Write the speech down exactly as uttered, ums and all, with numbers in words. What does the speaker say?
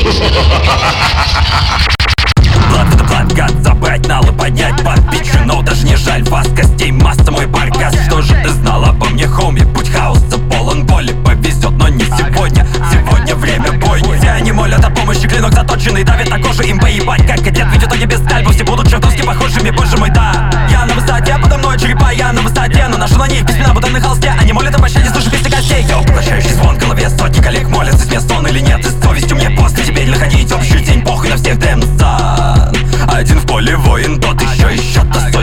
Блад в блад, гад, забрать налы, поднять под пичу. Но даже не жаль вас, костей масса, мой баркас. Что же ты знал обо мне, хоми? Путь хаоса полон боли, повезет, но не сегодня. Сегодня время бойни. Все они молят о помощи, клинок заточенный давит на кожу им поебать. Как кадет, ведь в итоге без скальпов все будут чертовски похожими, боже мой, да. Я на высоте, подо мной черепа, я на высоте, но ношу на них письмена, будто на холсте. Они молят о пощаде, слышу песни костей. Я поглощающий звон в голове, сотни коллег молятся, с сон или нет. И с совестью мне после теперь находить общий день, похуй на всех, дэмсан. Один в поле воин, тот еще еще то